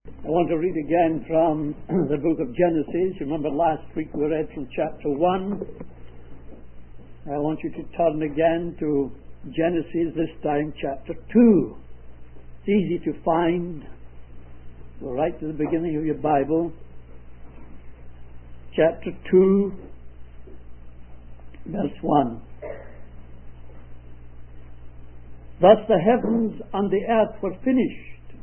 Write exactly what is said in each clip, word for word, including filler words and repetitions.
I want to read again from the book of Genesis. Remember last week we read from chapter one. I want you to turn again to Genesis, this time chapter two. It's easy to find. Go right to the beginning of your Bible. Chapter two, verse one. Thus the heavens and the earth were finished,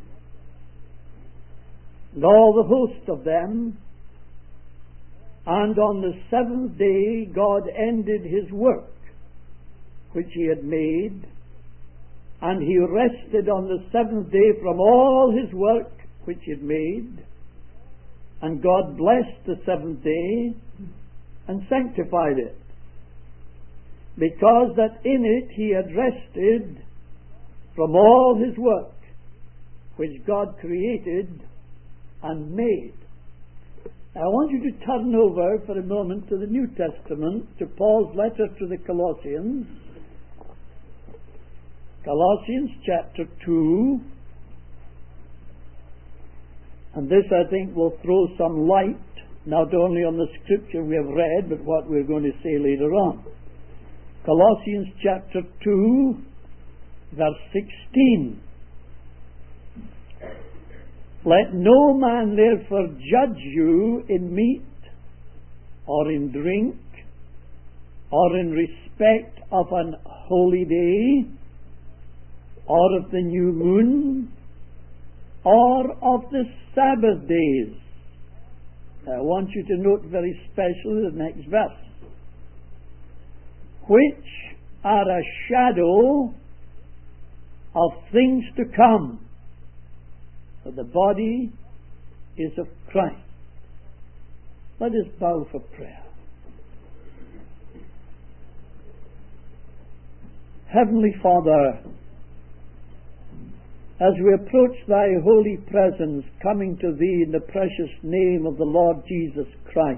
and all the host of them. And on the seventh day God ended his work which he had made, and he rested on the seventh day from all his work which he had made. And God blessed the seventh day and sanctified it, because that in it he had rested from all his work which God created and made. I want you to turn over for a moment to the New Testament, to Paul's letter to the Colossians. Colossians chapter two. And this, I think, will throw some light not only on the scripture we have read, but what we're going to say later on. Colossians chapter two, verse sixteen. Let no man therefore judge you in meat, or in drink, or in respect of an holy day, or of the new moon, or of the Sabbath days. I want you to note very specially the next verse. Which are a shadow of things to come. For the body is of Christ. Let us bow for prayer. Heavenly Father, as we approach thy holy presence, coming to thee in the precious name of the Lord Jesus Christ,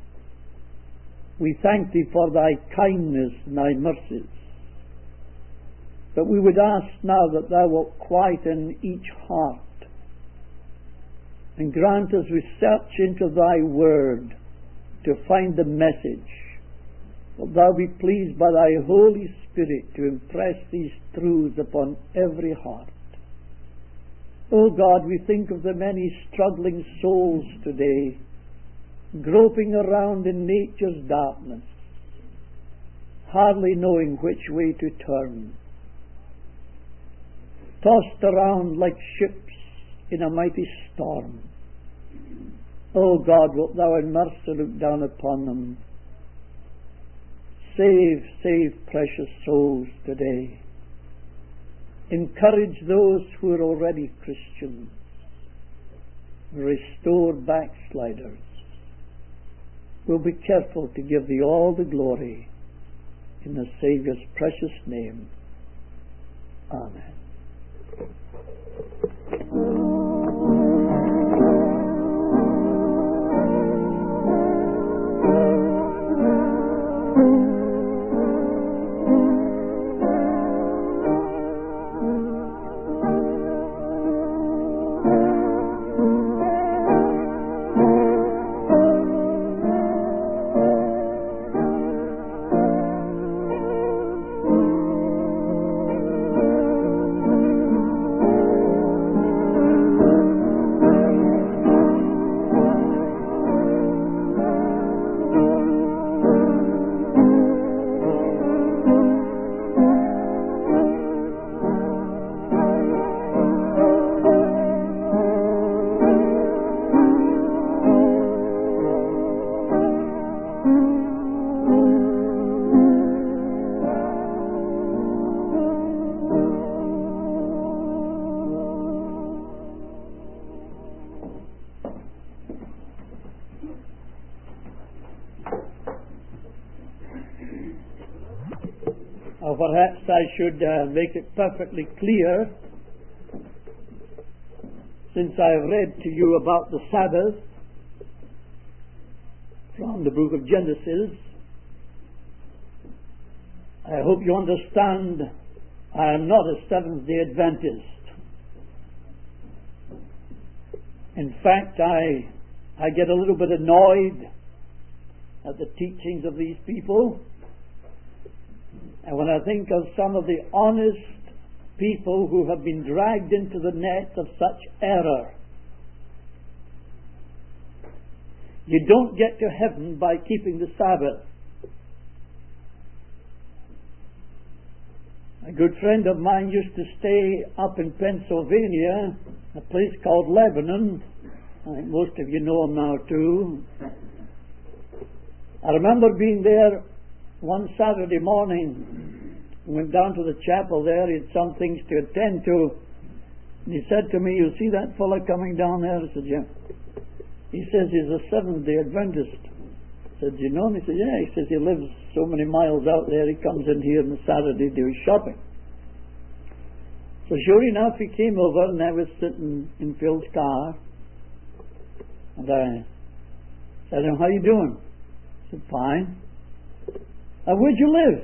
we thank thee for thy kindness and thy mercies. But we would ask now that thou wilt quieten each heart and grant us research into thy word to find the message. Wilt thou be pleased by thy Holy Spirit to impress these truths upon every heart. O God, we think of the many struggling souls today, groping around in nature's darkness, hardly knowing which way to turn, tossed around like ships in a mighty storm. O God, wilt thou in mercy look down upon them. Save, save precious souls today. Encourage those who are already Christians. Restore backsliders. We'll be careful to give thee all the glory in the Saviour's precious name. Amen. Or perhaps I should uh, make it perfectly clear, since I have read to you about the Sabbath from the book of Genesis. I hope you understand I am not a Seventh-day Adventist. In fact, I, I get a little bit annoyed at the teachings of these people. And when I think of some of the honest people who have been dragged into the net of such error, you don't get to heaven by keeping the Sabbath. A good friend of mine used to stay up in Pennsylvania, a place called Lebanon. I think most of you know him now too. I remember being there one Saturday morning. Went down to the chapel there. He had some things to attend to. And he said to me, "You see that fellow coming down there?" I said, "Yeah." He says he's a Seventh-day Adventist. I said, "Do you know him?" He said, "Yeah." He says he lives so many miles out there. He comes in here on Saturday to do his shopping. So sure enough, he came over, and I was sitting in Phil's car. And I said to him, "How you doing?" He said, "Fine." "Uh, where'd you live?"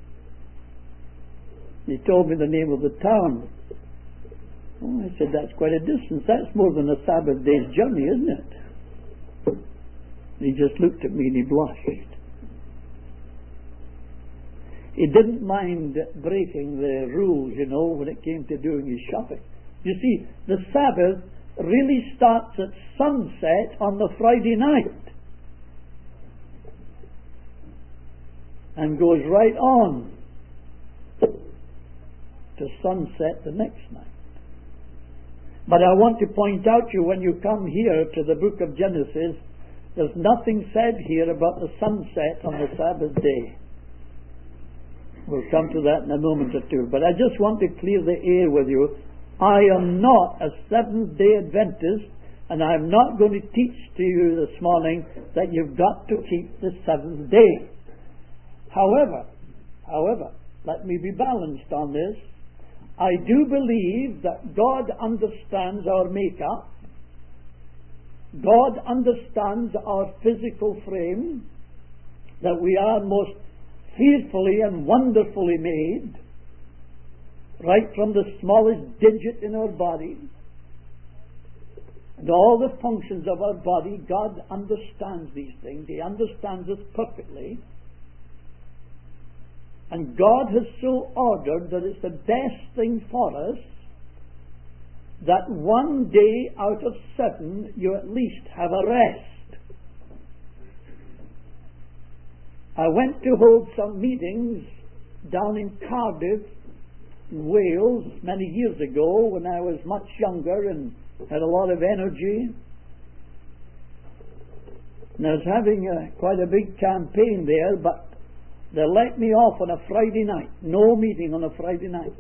He told me the name of the town. Oh, I said, "That's quite a distance. That's more than a Sabbath day's journey, isn't it?" He just looked at me and he blushed. He didn't mind breaking the rules, you know, when it came to doing his shopping. You see, the Sabbath really starts at sunset on the Friday night and goes right on to sunset the next night. But I want to point out to you, when you come here to the book of Genesis, there's nothing said here about the sunset on the Sabbath day. We'll come to that in a moment or two. But I just want to clear the air with you. I am not a Seventh-day Adventist, and I'm not going to teach to you this morning that you've got to keep the seventh day. However, however, let me be balanced on this. I do believe that God understands our makeup. God understands our physical frame, that we are most fearfully and wonderfully made, right from the smallest digit in our body and all the functions of our body. God understands these things. He understands us perfectly. And God has so ordered that it's the best thing for us that one day out of seven you at least have a rest. I went to hold some meetings down in Cardiff, Wales, many years ago when I was much younger and had a lot of energy. And I was having a, quite a big campaign there, but they let me off on a Friday night. No meeting on a Friday night.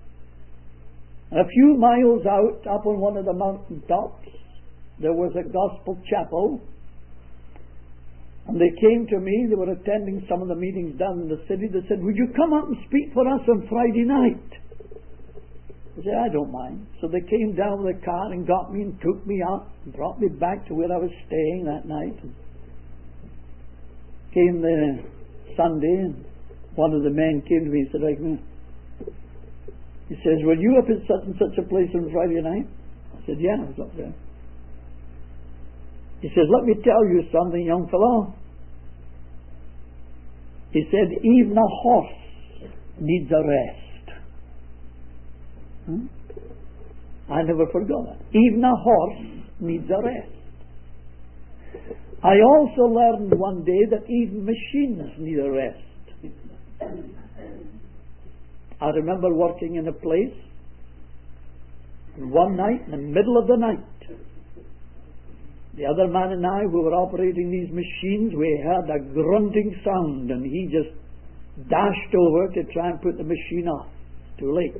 A few miles out, up on one of the mountain tops, there was a gospel chapel. And they came to me. They were attending some of the meetings down in the city. They said, "Would you come up and speak for us on Friday night?" I said, "I don't mind." So they came down with a car and got me and took me up and brought me back to where I was staying that night. And came the Sunday, and one of the men came to me and said, he says, "Were you up at such and such a place on Friday night?" I said, "Yeah, I was up there." He says, "Let me tell you something, young fellow." He said, "Even a horse needs a rest." Hmm? I never forgot that. Even a horse needs a rest. I also learned one day that even machines need a rest. I remember working in a place, and one night, in the middle of the night, the other man and I, who were operating these machines, we heard a grunting sound, and he just dashed over to try and put the machine off. Too late.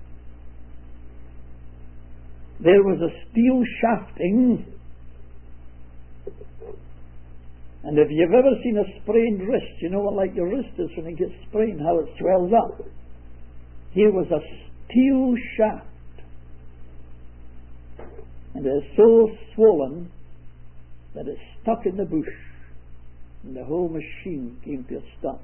There was a steel shafting, and if you've ever seen a sprained wrist, you know what like your wrist is when it gets sprained, how it swells up. Here was a steel shaft, and it was so swollen that it stuck in the bush, and the whole machine came to a stop.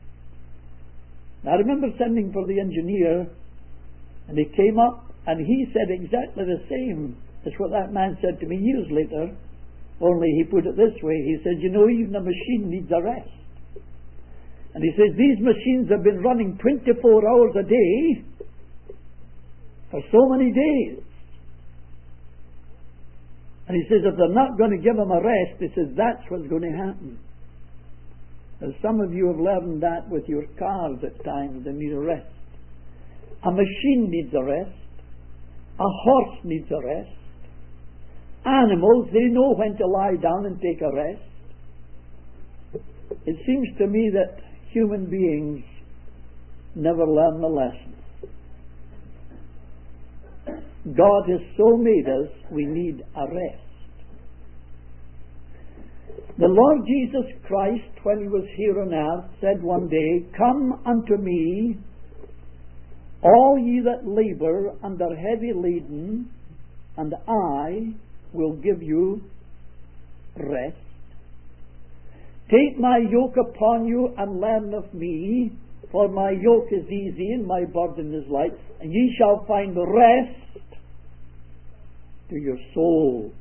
I remember sending for the engineer, and he came up, and he said exactly the same. That's what that man said to me years later, only he put it this way. He said, you know, even a machine needs a rest. And he says, these machines have been running twenty-four hours a day for so many days. And he says, if they're not going to give them a rest, he says, that's what's going to happen. And some of you have learned that with your cars at times, they need a rest. A machine needs a rest. A horse needs a rest. Animals, they know when to lie down and take a rest. It seems to me that human beings never learn the lesson. God has so made us, we need a rest. The Lord Jesus Christ, when he was here on earth, said one day, come unto me, all ye that labour and are heavy laden, and I will give you rest. Take my yoke upon you and learn of me, for my yoke is easy and my burden is light, and ye shall find rest to your soul.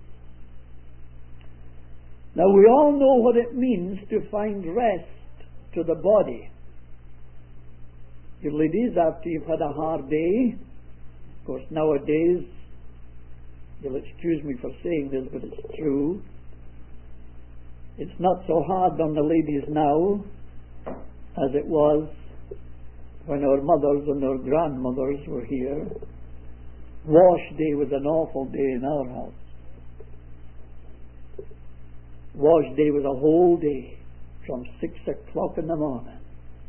Now we all know what it means to find rest to the body. You ladies, after you've had a hard day, of course nowadays, you'll excuse me for saying this, but it's true, it's not so hard on the ladies now as it was when our mothers and our grandmothers were here. Wash day was an awful day in our house. Wash day was a whole day from six o'clock in the morning.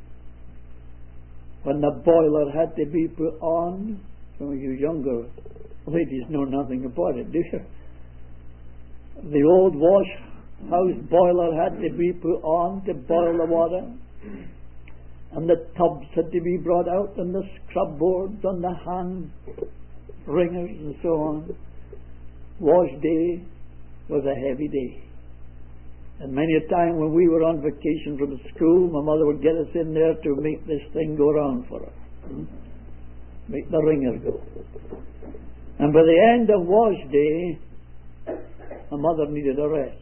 When the boiler had to be put on, some of you younger ladies know nothing about it, do you? The old wash house boiler had to be put on to boil the water, and the tubs had to be brought out, and the scrub boards and the hand wringers and so on. Wash day was a heavy day. And many a time when we were on vacation from school, my mother would get us in there to make this thing go round for her. Hmm? Make the wringer go. And by the end of wash day, my mother needed a rest.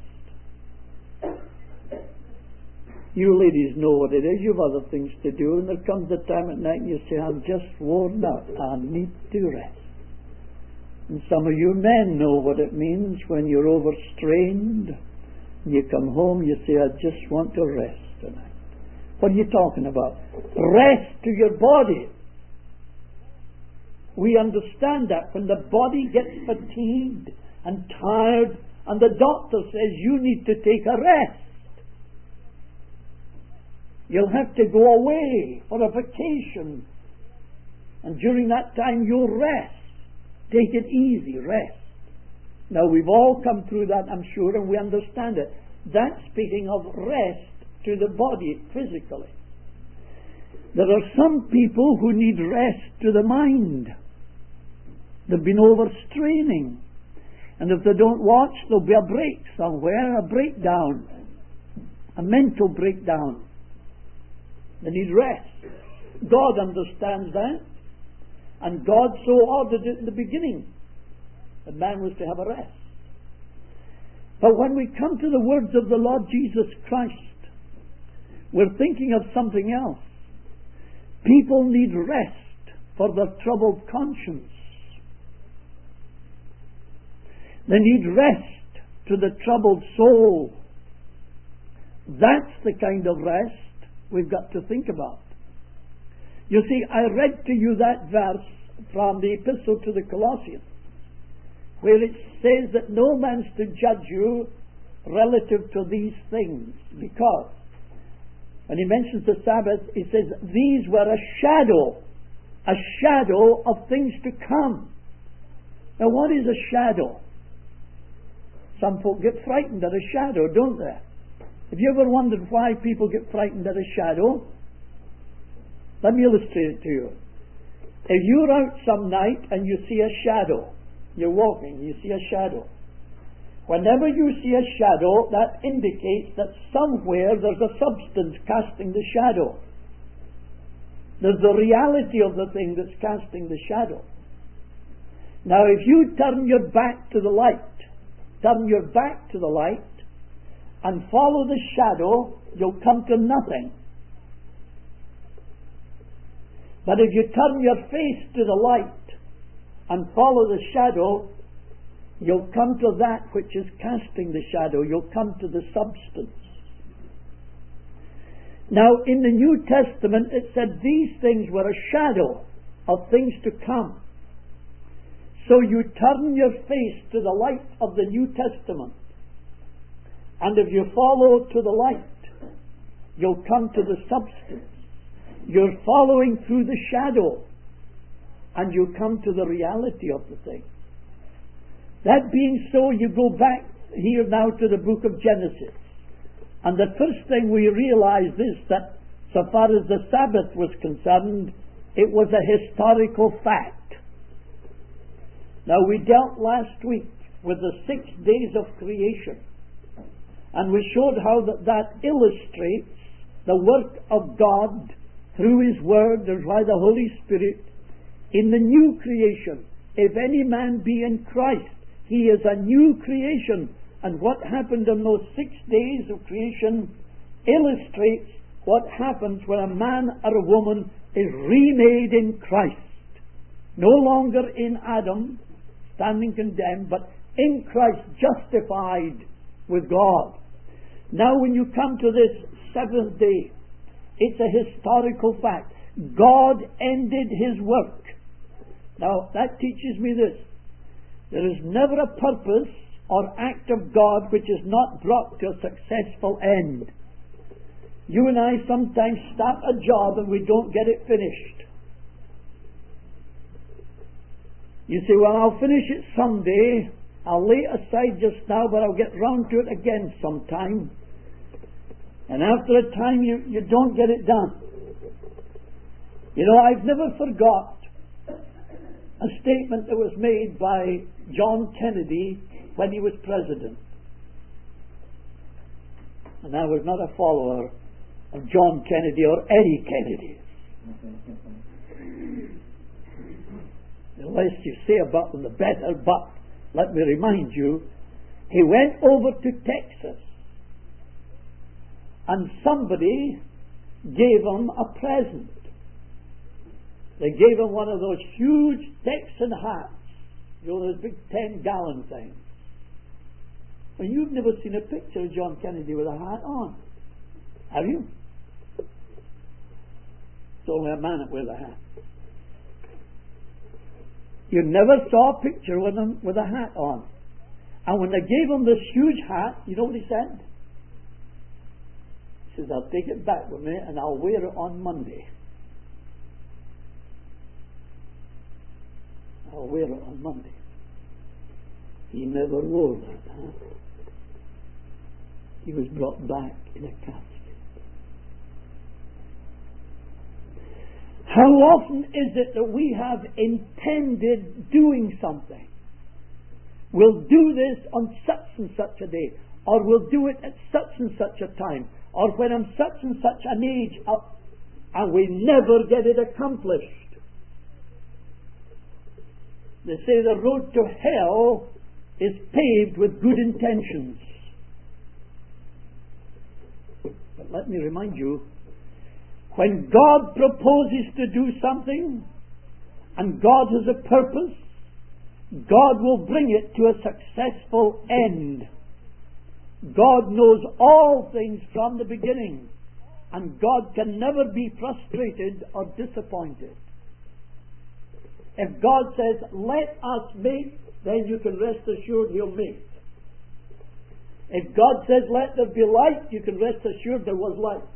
You ladies know what it is. You have other things to do, and there comes a time at night and you say, I'm just worn out. I need to rest. And some of you men know what it means when you're overstrained. You come home, you say, I just want to rest tonight. What are you talking about? Rest to your body. We understand that when the body gets fatigued and tired, and the doctor says you need to take a rest. You'll have to go away for a vacation. And during that time you'll rest. Take it easy, rest. Now we've all come through that, I'm sure, and we understand it. That's speaking of rest to the body physically. There are some people who need rest to the mind. They've been overstraining. And if they don't watch, there'll be a break somewhere, a breakdown, a mental breakdown. They need rest. God understands that. And God so ordered it in the beginning. The man was to have a rest. But when we come to the words of the Lord Jesus Christ, we're thinking of something else. People need rest for their troubled conscience. They need rest to the troubled soul. That's the kind of rest we've got to think about. You see, I read to you that verse from the Epistle to the Colossians, where it says that no man's to judge you relative to these things, because when he mentions the Sabbath, he says these were a shadow, a shadow of things to come. Now what is a shadow? Some folk get frightened at a shadow, don't they? Have you ever wondered why people get frightened at a shadow? Let me illustrate it to you. If you're out some night and you see a shadow, you're walking, you see a shadow. Whenever you see a shadow, that indicates that somewhere there's a substance casting the shadow. There's the reality of the thing that's casting the shadow. Now, if you turn your back to the light, turn your back to the light, and follow the shadow, you'll come to nothing. But if you turn your face to the light and follow the shadow, you'll come to that which is casting the shadow. You'll come to the substance. Now, in the New Testament, it said these things were a shadow of things to come. So you turn your face to the light of the New Testament. And if you follow to the light, you'll come to the substance. You're following through the shadow, and you come to the reality of the thing. That being so, you go back here now to the book of Genesis. And the first thing we realize is that, so far as the Sabbath was concerned, it was a historical fact. Now, we dealt last week with the six days of creation. And we showed how that, that illustrates the work of God through His Word and by the Holy Spirit in the new creation. If any man be in Christ, he is a new creation. And what happened in those six days of creation illustrates what happens when a man or a woman is remade in Christ. No longer in Adam, standing condemned, but in Christ, justified with God. Now when you come to this seventh day, it's a historical fact. God ended His work. Now that teaches me this. There is never a purpose or act of God which is not brought to a successful end. You and I sometimes start a job and we don't get it finished. You say, well, I'll finish it someday. I'll lay it aside just now, but I'll get round to it again sometime. And after a time, you, you don't get it done. You know, I've never forgot a statement that was made by John Kennedy when he was president. And I was not a follower of John Kennedy or any Kennedy. The less you say about them, the better. But let me remind you, he went over to Texas and somebody gave him a present. They gave him one of those huge Texan hats. You know, those big ten gallon things. And you've never seen a picture of John Kennedy with a hat on, have you? It's only a man that wears a hat. You never saw a picture with him with a hat on. And when they gave him this huge hat, you know what he said? He says, I'll take it back with me and I'll wear it on Monday. I'll wear it on Monday. He never wore that hat. He was brought back in a casket. How often is it that we have intended doing something? We'll do this on such and such a day, or we'll do it at such and such a time, or when I'm such and such an age up, and we never get it accomplished. They say the road to hell is paved with good intentions. But let me remind you, when God proposes to do something, and God has a purpose, God will bring it to a successful end. God knows all things from the beginning, and God can never be frustrated or disappointed. If God says, let us make, then you can rest assured He'll make. If God says, let there be light, you can rest assured there was light.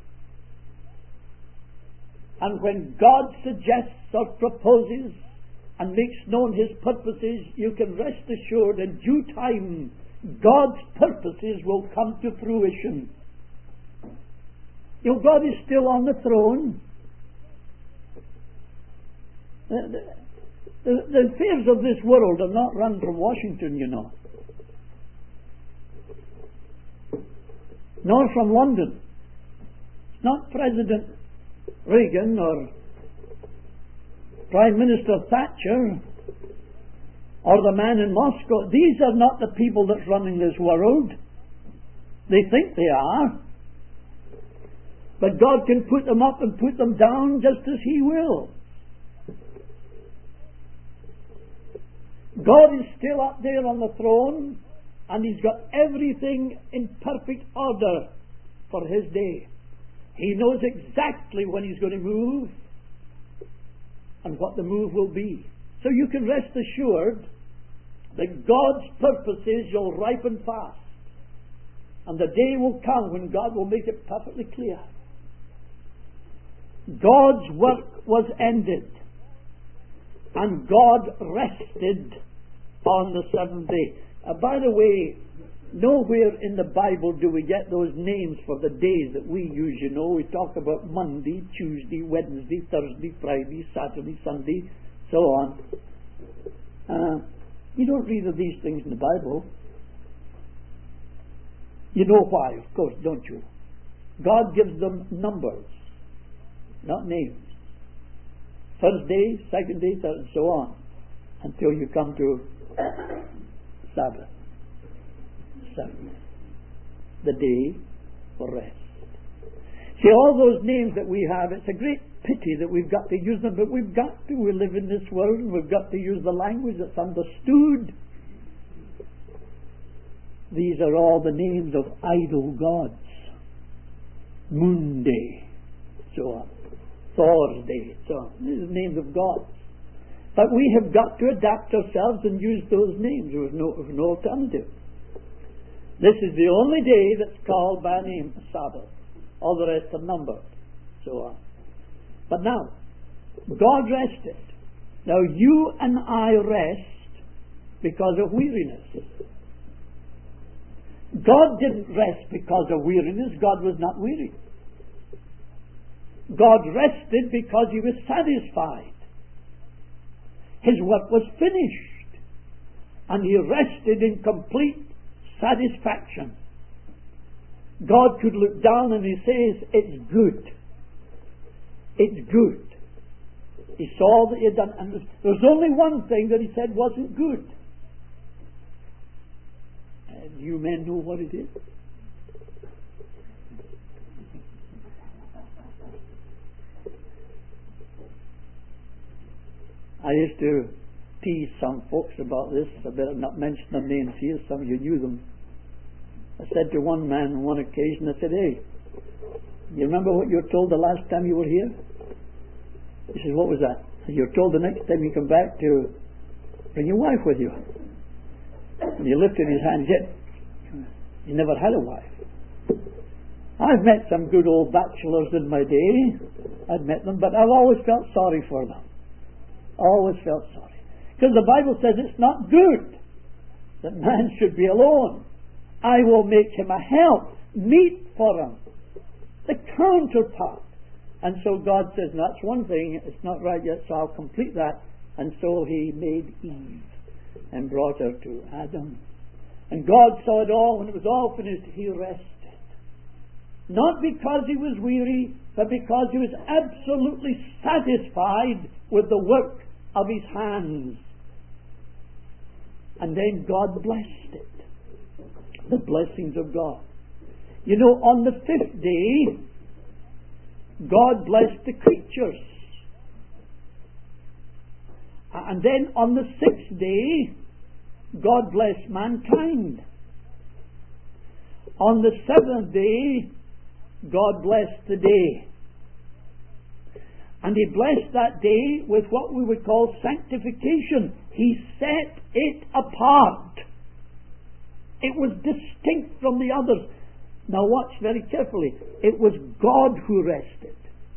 And when God suggests or proposes and makes known His purposes, you can rest assured in due time God's purposes will come to fruition. You know, God is still on the throne. The, the, the affairs of this world are not run from Washington, you know. Nor from London. It's not President Reagan or Prime Minister Thatcher or the man in Moscow. These are not the people that's running this world. They think they are. But God can put them up and put them down just as He will. God is still up there on the throne, and He's got everything in perfect order for His day. He knows exactly when He's going to move and what the move will be. So you can rest assured that God's purposes will ripen fast, and the day will come when God will make it perfectly clear. God's work was ended, and God rested on the seventh day. Uh, by the way, nowhere in the Bible do we get those names for the days that we use. You know, we talk about Monday, Tuesday, Wednesday, Thursday, Friday, Saturday, Sunday, so on. Uh, you don't read of these things in the Bible. You know why, of course, don't you? God gives them numbers, not names. First day, second day, third, and so on, until you come to Sabbath. Sabbath. The day for rest. See, all those names that we have, it's a great pity that we've got to use them, but we've got to. We live in this world, and we've got to use the language that's understood. These are all the names of idol gods. Moon day, so on. Thor's day, so on. These are names of gods. But we have got to adapt ourselves and use those names. There is no, there's no alternative. This is the only day that's called by name Sabbath. All the rest are numbered, so on. But now, God rested. Now you and I rest because of weariness. God didn't rest because of weariness. God was not weary. God rested because He was satisfied. His work was finished, and He rested in complete satisfaction. God could look down and He says, it's good. It's good. He saw that He had done, and there's only one thing that He said wasn't good. And you men know what it is. I used to tease some folks about this. I better not mention their names here. Some of you knew them. I said to one man on one occasion, I said, hey, you remember what you were told the last time you were here? He said, what was that? You were told the next time you come back to bring your wife with you. And he lifted his hand and said, you never had a wife. I've met some good old bachelors in my day. I've met them, but I've always felt sorry for them. Always felt sorry. Because the Bible says it's not good that man should be alone. I will make him a help, meet for him, the counterpart. And so God says, no, that's one thing, it's not right yet, so I'll complete that. And so He made Eve and brought her to Adam. And God saw it all. When it was all finished, He rested. Not because He was weary, but because He was absolutely satisfied with the work of His hands. And then God blessed it. The blessings of God. You know, on the fifth day, God blessed the creatures. And then on the sixth day, God blessed mankind. On the seventh day, God blessed the day. And He blessed that day with what we would call sanctification. He set it apart. It was distinct from the others. Now watch very carefully. It was God who rested.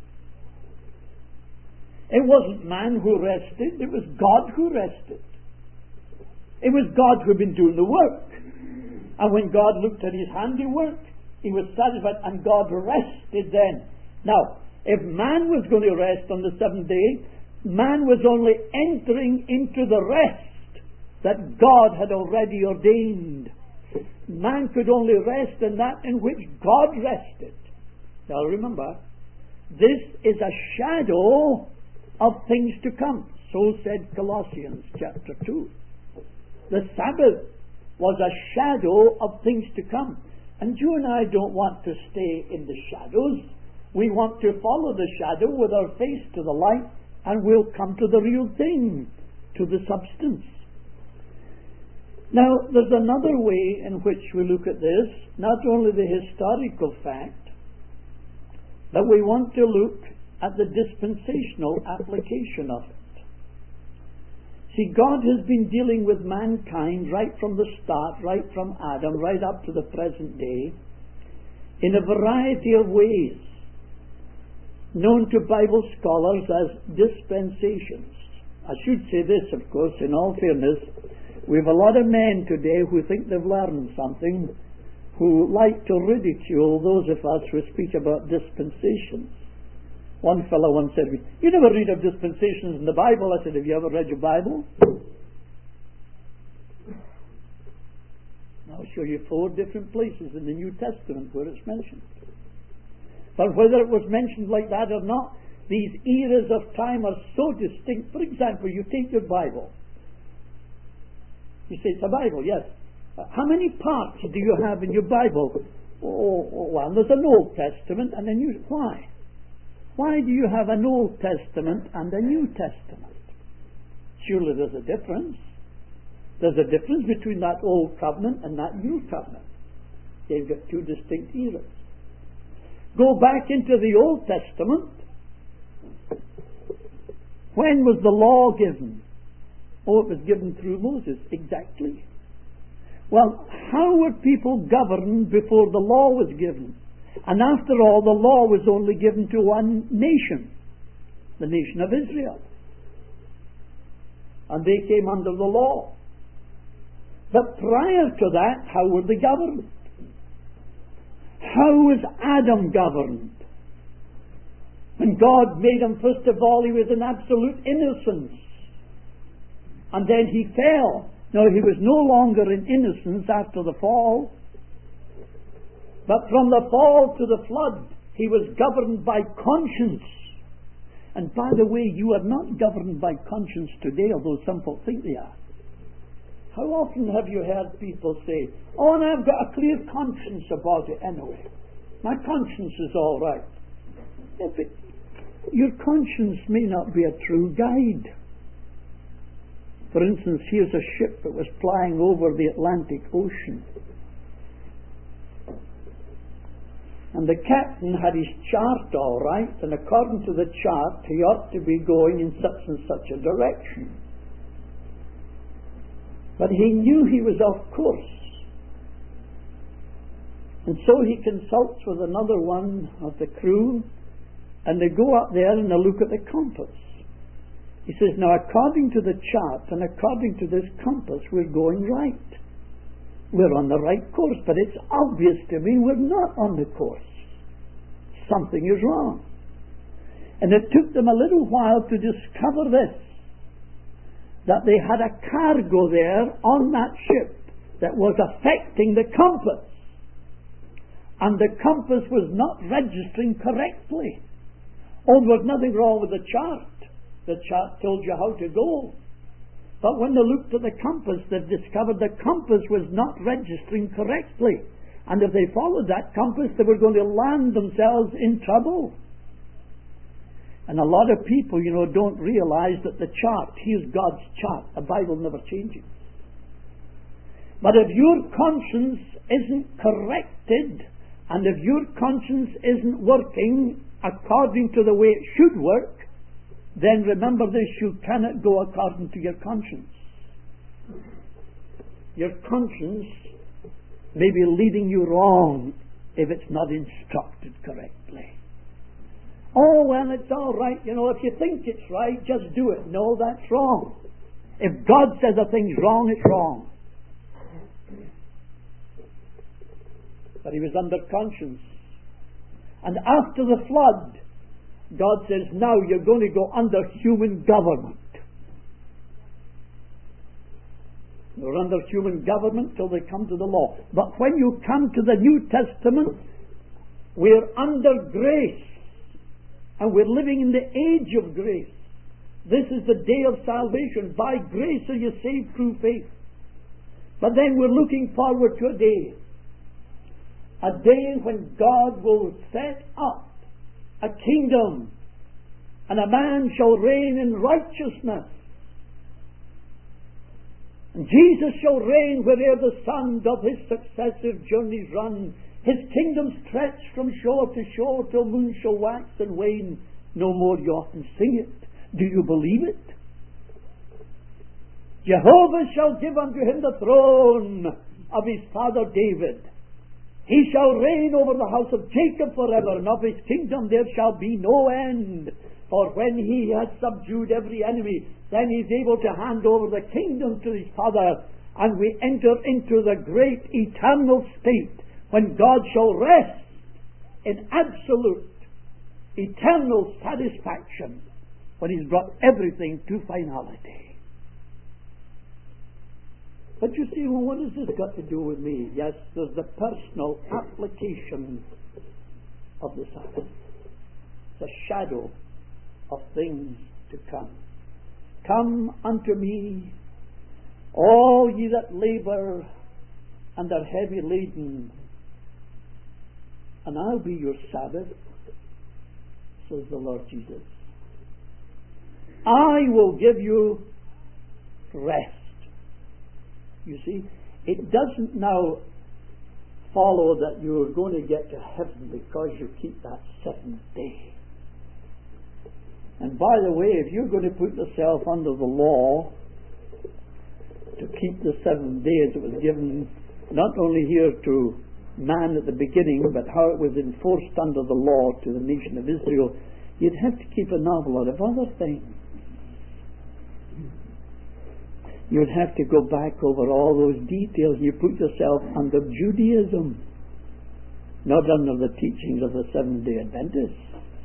It wasn't man who rested. It was God who rested. It was God who had been doing the work. And when God looked at His handiwork, He was satisfied, and God rested then. Now, if man was going to rest on the seventh day, man was only entering into the rest that God had already ordained. Man could only rest in that in which God rested. Now remember, this is a shadow of things to come. So said Colossians chapter two. The Sabbath was a shadow of things to come. And you and I don't want to stay in the shadows. We want to follow the shadow with our face to the light, and we'll come to the real thing, to the substance. Now, there's another way in which we look at this, not only the historical fact, but we want to look at the dispensational application of it. See, God has been dealing with mankind right from the start, right from Adam, right up to the present day, in a variety of ways, known to Bible scholars as dispensations. I should say this, of course, in all fairness, we have a lot of men today who think they've learned something, who like to ridicule those of us who speak about dispensations. One fellow once said, "You never read of dispensations in the Bible." I said, "Have you ever read your Bible?" I'll show you four different places in the New Testament where it's mentioned. But whether it was mentioned like that or not, these eras of time are so distinct. For example, you take your Bible. You say, "It's a Bible," yes. How many parts do you have in your Bible? Oh, oh, well, there's an Old Testament and a New. Why? Why do you have an Old Testament and a New Testament? Surely there's a difference. There's a difference between that Old Covenant and that New Covenant. They've got two distinct eras. Go back into the Old Testament. When was the law given? Oh, it was given through Moses. Exactly. Well, how were people governed before the law was given? And after all, the law was only given to one nation, the nation of Israel. And they came under the law. But prior to that, how were they governed? How was Adam governed? When God made him, first of all, he was in absolute innocence. And then he fell. No, he was no longer in innocence after the fall. But from the fall to the flood, he was governed by conscience. And by the way, you are not governed by conscience today, although some folk think they are. How often have you heard people say, "Oh, and I've got a clear conscience about it anyway. My conscience is all right." Yeah, but your conscience may not be a true guide. For instance, here's a ship that was flying over the Atlantic Ocean. And the captain had his chart all right, and according to the chart, he ought to be going in such and such a direction. But he knew he was off course. And so he consults with another one of the crew, and they go up there and they look at the compass. He says, "Now, according to the chart and according to this compass, we're going right. We're on the right course, but it's obvious to me we're not on the course. Something is wrong." And it took them a little while to discover this, that they had a cargo there on that ship that was affecting the compass. And the compass was not registering correctly. Oh, there was nothing wrong with the chart. The chart told you how to go. But when they looked at the compass, they discovered the compass was not registering correctly. And if they followed that compass, they were going to land themselves in trouble. And a lot of people, you know, don't realize that the chart, here's God's chart. The Bible never changes. But if your conscience isn't corrected, and if your conscience isn't working according to the way it should work, then remember this, you cannot go according to your conscience. Your conscience may be leading you wrong if it's not instructed correctly. Oh, well, it's all right. You know, if you think it's right, just do it. No, that's wrong. If God says a thing's wrong, it's wrong. But he was under conscience. And after the flood, God says, now you're going to go under human government. You're under human government till they come to the law. But when you come to the New Testament, we're under grace. And we're living in the age of grace. This is the day of salvation. By grace are you saved through faith. But then we're looking forward to a day. A day when God will set up a kingdom, and a man shall reign in righteousness. And Jesus shall reign where'er the sun doth his successive journeys run. His kingdom stretch from shore to shore till moon shall wax and wane. No more you often sing it. Do you believe it? Jehovah shall give unto him the throne of his father David. He shall reign over the house of Jacob forever, and of his kingdom there shall be no end. For when he has subdued every enemy, then he is able to hand over the kingdom to his Father, and we enter into the great eternal state when God shall rest in absolute eternal satisfaction, when he's brought everything to finality. But you see, well, what has this got to do with me? Yes, there's the personal application of the Sabbath. It's a shadow of things to come. Come unto me, all ye that labour and are heavy laden, and I'll be your Sabbath, says the Lord Jesus. I will give you rest. You see, it doesn't now follow that you're going to get to heaven because you keep that seventh day. And by the way, if you're going to put yourself under the law to keep the seven days, it was given not only here to man at the beginning, but how it was enforced under the law to the nation of Israel, you'd have to keep an awful lot of other things. You'd have to go back over all those details. You put yourself under Judaism, not under the teachings of the Seventh-day Adventists.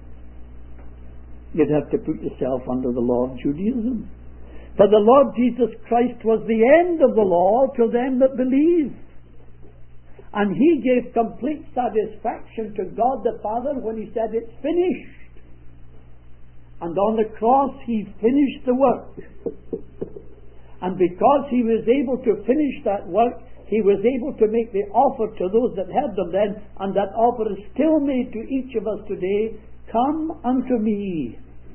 You'd have to put yourself under the law of Judaism. But the Lord Jesus Christ was the end of the law to them that believe. And he gave complete satisfaction to God the Father when he said, it's finished. And on the cross he finished the work. And because he was able to finish that work, he was able to make the offer to those that had them then, and that offer is still made to each of us today. Come unto me,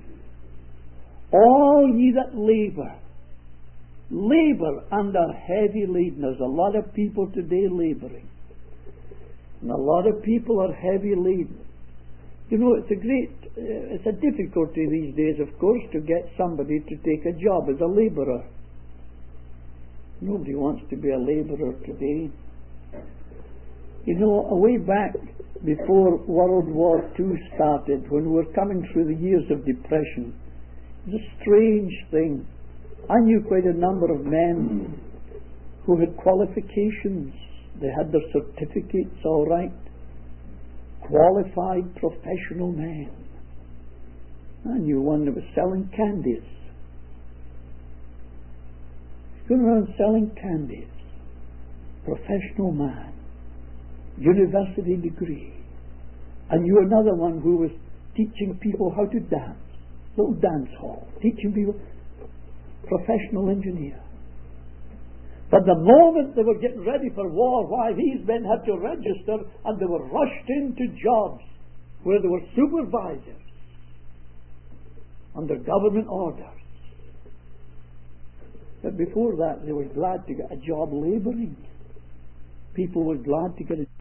all ye that labour, labour and are heavy laden. There's a lot of people today labouring, and a lot of people are heavy laden. You know, it's a great, uh, it's a difficulty these days, of course, to get somebody to take a job as a labourer. Nobody wants to be a labourer today. You know, way back before World War Two started, when we were coming through the years of depression, it was a strange thing. I knew quite a number of men who had qualifications. They had their certificates all right. Qualified professional men. I knew one that was selling candies. Going around selling candies. Professional man. University degree. And knew another one who was teaching people how to dance. Little dance hall. Teaching people. Professional engineer. But the moment they were getting ready for war, why, these men had to register, and they were rushed into jobs where they were supervisors under government orders. But before that, they were glad to get a job labouring. People were glad to get a